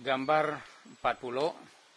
Gambar 40.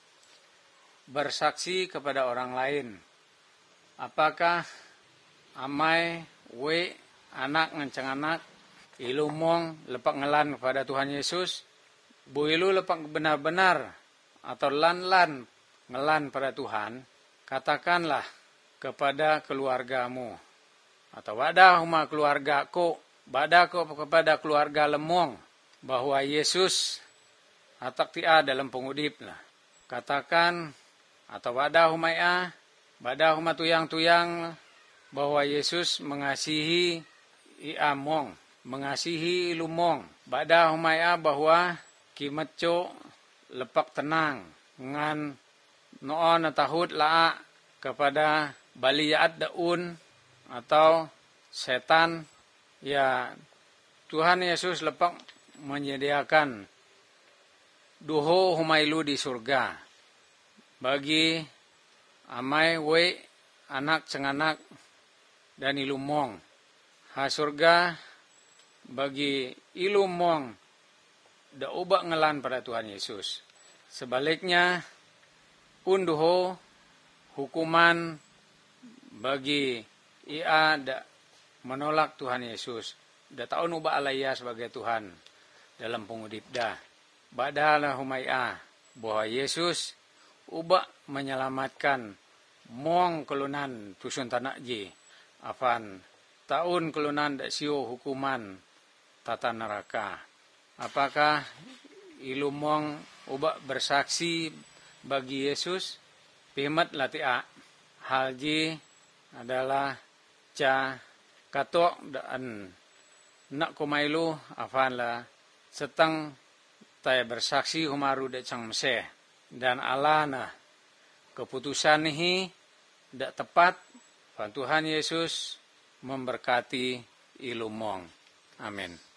Bersaksi kepada orang lain. Apakah amai we anak ngancang anak ilumong lepak ngelan kepada Tuhan Yesus? Bu ilu lepak benar-benar atau lan-lan ngelan pada Tuhan, katakanlah kepada keluargamu atau wadah huma keluargaku, badako kepada keluarga lemong bahwa Yesus atak tia dalam pengudip lah. Katakan atau wadah humaya, badah huma tuyang-tuyang bahwa Yesus mengasihi iamong, mengasihi ilumong. Badah humaya bahwa kimetco lepak tenang ngan noon natahud laa kepada baliyaat daun atau setan. Ya Tuhan Yesus lepak menyediakan duho humailu di surga bagi amai we anak cenganak dan ilumong. Ha surga bagi ilumong da ubak ngelan pada Tuhan Yesus. Sebaliknya unduho hukuman bagi ia da menolak Tuhan Yesus. Da taun ubak alaya sebagai Tuhan dalam pengudip dah. Badalah humaya bahwa Yesus ubak menyelamatkan mong kelunan tusun tanak ji. Afan taun kelunan da siu hukuman tata neraka. Apakah ilumong ubak bersaksi bagi Yesus? Pimat latia. Halji adalah ca katok dan nak kumailu afan la setang tay bersaksi humaru de cang meseh. Dan Allah na keputusan ini dak tepat. Tuhan Yesus memberkati ilumong. Amin.